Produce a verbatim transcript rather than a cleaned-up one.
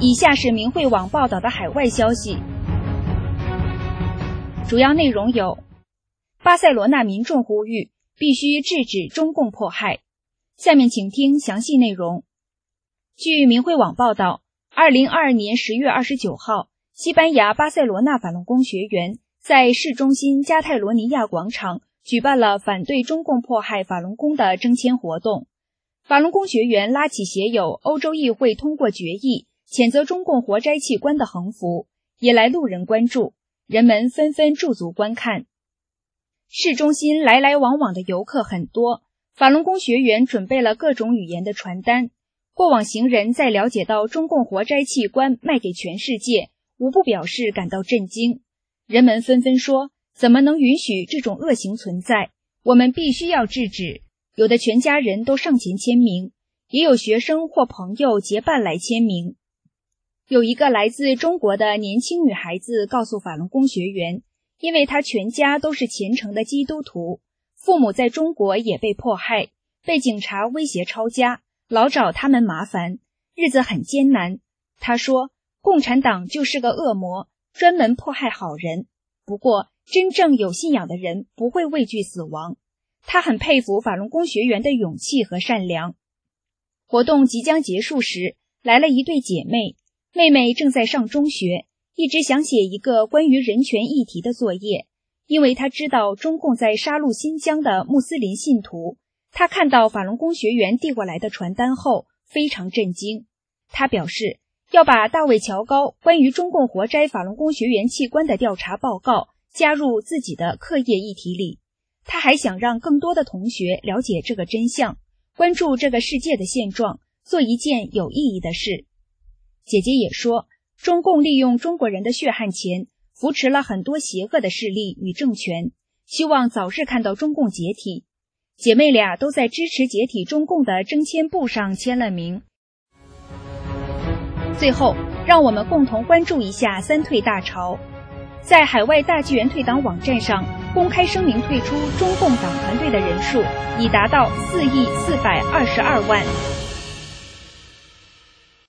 以下是明慧网报道的海外消息，主要内容有：巴塞罗那民众呼吁必须制止中共迫害。下面请听详细内容。据明慧网报道，二零二二年十月二十九号，西班牙巴塞罗那法轮功学员在市中心加泰罗尼亚广场举办了反对中共迫害法轮功的征签活动。法轮功学员拉起写有欧洲议会通过决议谴责中共活摘器官的横幅，引来路人关注，人们纷纷驻足观看。市中心来来往往的游客很多，法轮功学员准备了各种语言的传单。过往行人在了解到中共活摘器官卖给全世界，无不表示感到震惊。人们纷纷说，怎么能允许这种恶行存在？我们必须要制止。有的全家人都上前签名，也有学生或朋友结伴来签名。有一个来自中国的年轻女孩子告诉法轮功学员，因为她全家都是虔诚的基督徒，父母在中国也被迫害，被警察威胁抄家，老找他们麻烦，日子很艰难。她说，共产党就是个恶魔，专门迫害好人。不过，真正有信仰的人不会畏惧死亡。她很佩服法轮功学员的勇气和善良。活动即将结束时，来了一对姐妹，妹妹正在上中学，一直想写一个关于人权议题的作业，因为她知道中共在杀戮新疆的穆斯林信徒。她看到法轮功学员递过来的传单后，非常震惊。她表示，要把大卫乔高关于中共活摘法轮功学员器官的调查报告加入自己的课业议题里。她还想让更多的同学了解这个真相，关注这个世界的现状，做一件有意义的事。姐姐也说，中共利用中国人的血汗钱，扶持了很多邪恶的势力与政权，希望早日看到中共解体。姐妹俩都在支持解体中共的征签簿上签了名。最后，让我们共同关注一下三退大潮。在海外大纪元退党网站上公开声明退出中共党团队的人数已达到四亿四百二十二万。